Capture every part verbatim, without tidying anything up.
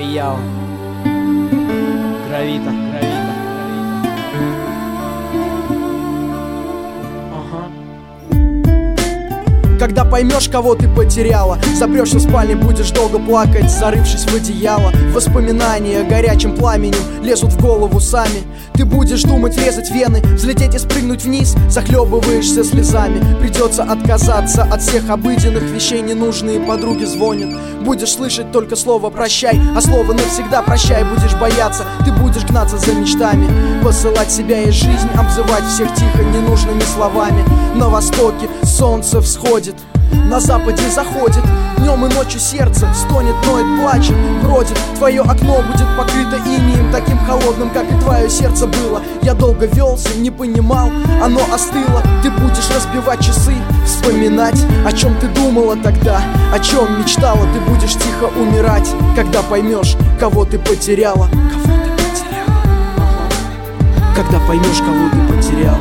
Яо. Гравита, гравита, гравита. Ага. Когда поймешь, кого ты потеряла, запрешься в спальне, будешь долго плакать, зарывшись в одеяло. Воспоминания горячим пламенем лезут в голову сами. Ты будешь думать, резать вены, взлететь и спрыгнуть вниз, захлебываешься слезами. Придется отказаться от всех обыденных вещей, ненужные подруги звонят. Будешь слышать только слово «прощай», а слово «навсегда прощай». Будешь бояться, ты будешь гнаться за мечтами, посылать себя и жизнь, обзывать всех тихо ненужными словами. На востоке солнце всходит, на западе заходит. Днем и ночью сердце стонет, ноет, плачет, бродит. Твое окно будет покрыто инеем, таким холодным, как и твое сердце было. Я долго велся, не понимал, оно остыло. Ты будешь разбивать часы, вспоминать, о чем ты думала тогда, о чем мечтала. Ты будешь тихо умирать, когда поймешь, кого ты потеряла. Кого ты потеряла? Когда поймешь, кого ты потеряла.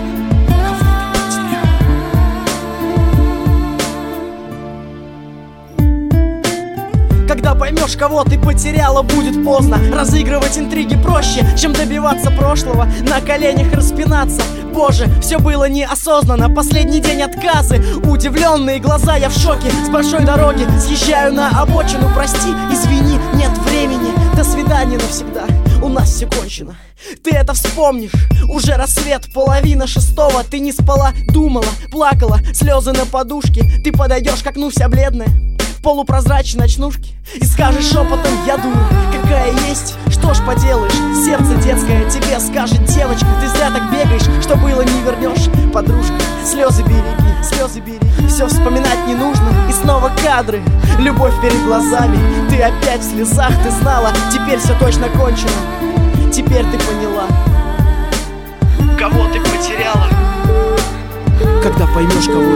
Когда поймешь, кого ты потеряла, будет поздно. Разыгрывать интриги проще, чем добиваться прошлого, на коленях распинаться. Боже, все было неосознанно, последний день отказы, удивленные глаза, я в шоке. С большой дороги съезжаю на обочину. Прости, извини, нет времени. До свидания навсегда, у нас все кончено. Ты это вспомнишь, уже рассвет, половина шестого. Ты не спала, думала, плакала, слезы на подушке. Ты подойдешь к окну вся бледная, полупрозрачной ночнушки, и скажешь шепотом: я дура, какая есть. Что ж поделаешь, сердце детское тебе скажет: девочка, ты зря так бегаешь, что было не вернешь. Подружка, слезы береги, слезы береги. Все вспоминать не нужно, и снова кадры, любовь перед глазами. Ты опять в слезах, ты знала, теперь все точно кончено. Теперь ты поняла, кого ты потеряла. Когда поймешь, кого